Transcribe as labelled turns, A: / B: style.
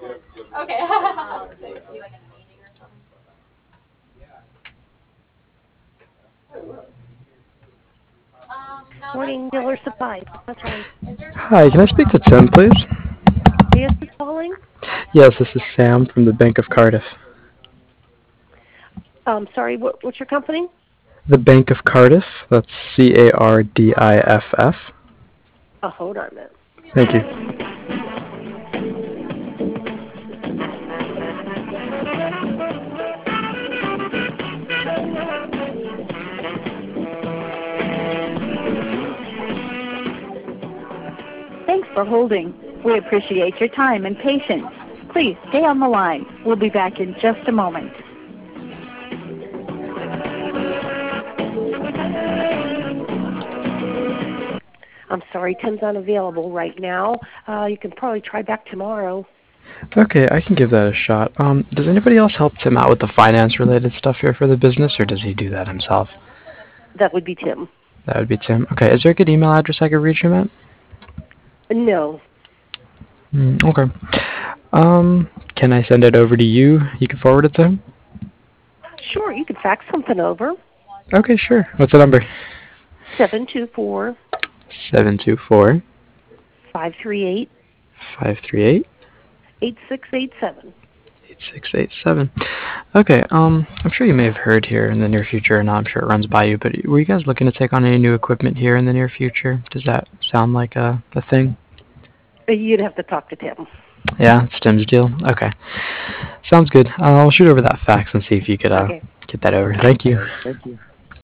A: Okay. No, that's
B: Morning,
A: fine.
B: dealer supplies. That's right.
A: Is there some
C: Hi, can I speak to Tim, please?
B: Is this calling?
C: Yes, this is Sam from the Bank of Cardiff.
B: Sorry, what's your company?
C: The Bank of Cardiff, that's Cardiff.
B: Oh, hold on a minute.
C: Thank you.
D: Thanks for holding. We appreciate your time and patience. Please stay on the line. We'll be back in just a moment.
B: I'm sorry, Tim's unavailable right now. You can probably try back tomorrow.
C: Okay, I can give that a shot. Does anybody else help Tim out with the finance-related stuff here for the business, or does he do that himself?
B: That would be Tim.
C: That would be Tim. Okay, is there a good email address I could reach him at?
B: No.
C: Okay. Can I send it over to you? You can forward it to him?
B: Sure, you can fax something over.
C: Okay, sure. What's the number?
B: 724
C: 724
B: 538
C: 538
B: 8687.
C: 8687. Okay, I'm sure you may have heard here in the near future, and I'm sure it runs by you, but were you guys looking to take on any new equipment here in the near future? Does that sound like a thing?
B: You'd have to talk to Tim.
C: Yeah, it's Tim's deal. Okay. Sounds good. I'll shoot over that fax and see if you could
B: Okay.
C: get that over. Thank you.